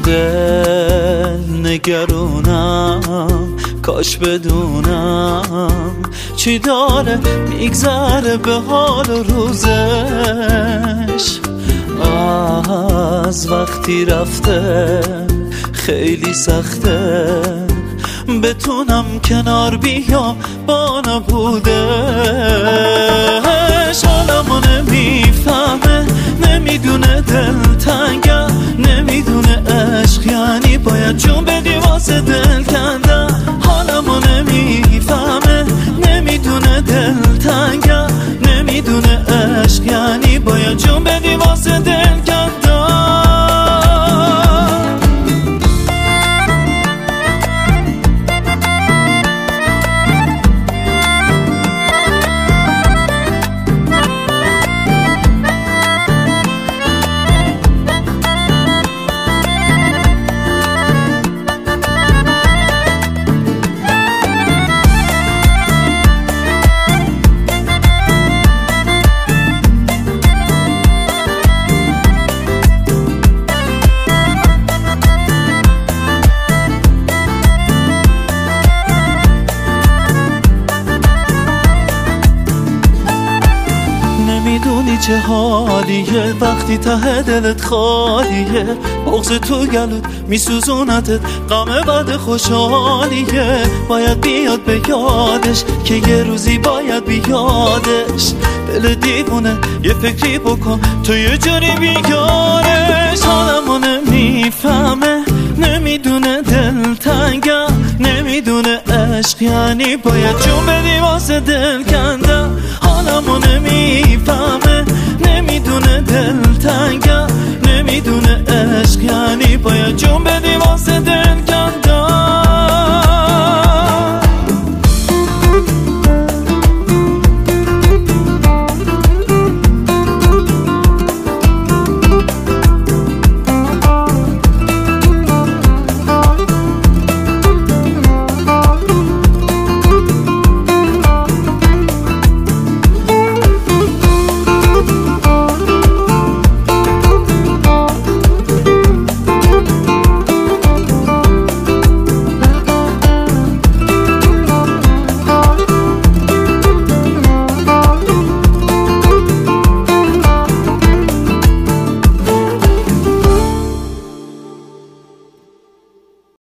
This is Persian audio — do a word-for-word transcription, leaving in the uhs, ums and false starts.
دل نگرونم، کاش بدونم چی داره میگذره به حال و روزش. از وقتی رفته خیلی سخته بتونم کنار بیام با نبودش. حالمو نمیفهمه، نمیدونه دلتنگم، نمیدونه عشق یعنی باید جون بدی واسه دل کندم. حالمو نمیفهمه، نمیدونه دلتنگم، نمیدونه عشق یعنی باید جون بدی واسه دل کندم. نمیدونی چه حالیه وقتی ته دلت خالیه، بغض تو گلوت میسوزونتت، غم بعد خوشحالیه. باید بیاد به یادش که یه روزی باید بیادش. دل دیوونه یه فکری بکن تو یه جوری بیارش. حالمو نمیفهمه، نمیدونه دلتنگم، نمیدونه عشق یعنی باید جون بدی واسه دل کندم. حالمو نمیفهمه، نمیدونه دلتنگم، نمیدونه عشق یعنی باید جون بدی واسه دل